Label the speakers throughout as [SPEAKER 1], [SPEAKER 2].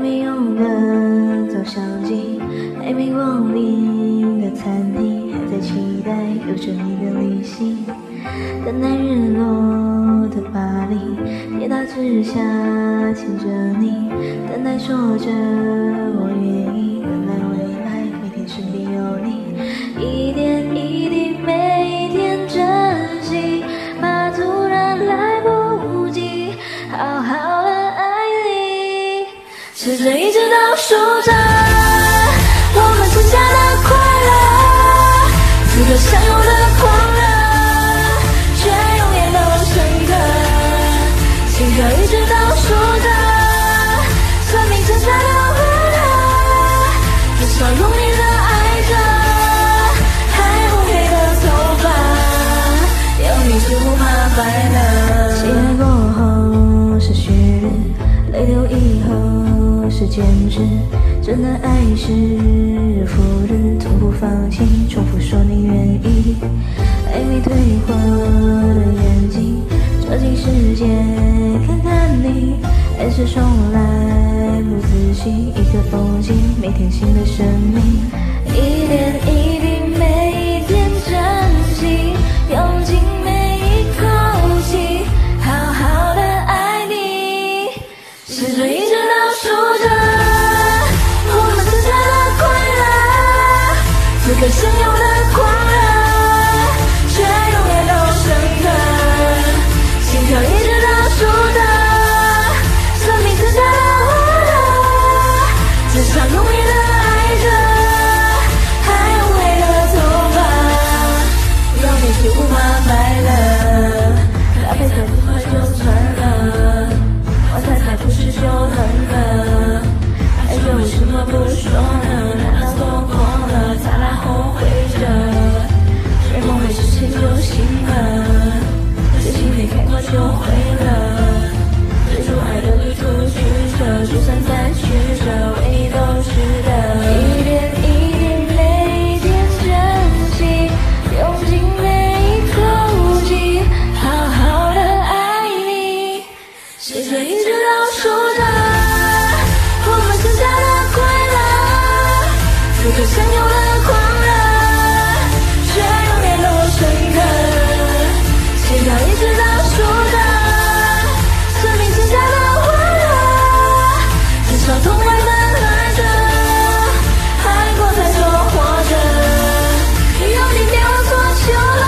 [SPEAKER 1] 没有个早相机，还没光临的餐厅，还在期待有着你的旅行。等待日落的巴黎，铁塔之下牵着你，等待说着我愿意，等待未来每天身边有你，一点一滴每一天珍惜，怕突然来不及好好的爱你。时针一直倒数着我们剩下的快乐，此刻相拥的狂热，却永远都深刻。心跳一直倒数着生命剩下的温热，至少用力的爱着，还乌黑的头发，有你就不怕白了。喜爱过后是旭日，泪流以后是坚持，真的爱是日复日，从不放弃，重复说你愿意。还没退化的眼睛，照进世界看看你，还是从来不仔细，一个风景，每天新的生命，一点一滴每一天珍惜，用尽每一口气，好好的爱你。时针一直倒数着我们剩下的快乐，此刻相拥的狂热，却永远都深刻。心跳一直倒数着生命剩下的温热，至少用力的爱着，还乌黑的头发，有你就不怕白了。搭配的不快就穿了，我猜不是就冷了，爱着为什么不说呢？难道多狂了才来后悔着？睡梦会之前就醒了，最近没开过就毁了。追逐爱的旅途曲折，就算再曲折，唯一都值得。一点一滴每一天珍惜，用尽每一口气，好好的爱你。时针一直倒数着我们剩下的快乐，此刻相拥的狂热，却永远都深刻。心跳一直倒数着生命剩下的温热，至少痛快的爱着，爱过才说活着，有你别无所求了，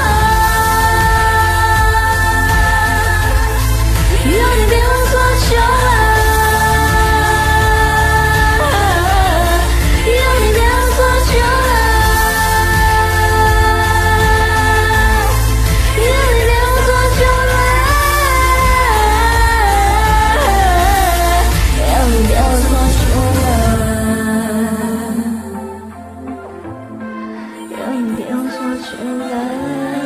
[SPEAKER 1] 有你别无所求了，有你别无所求了，有你别无所求了，有你别无所求了，有你别无所求了。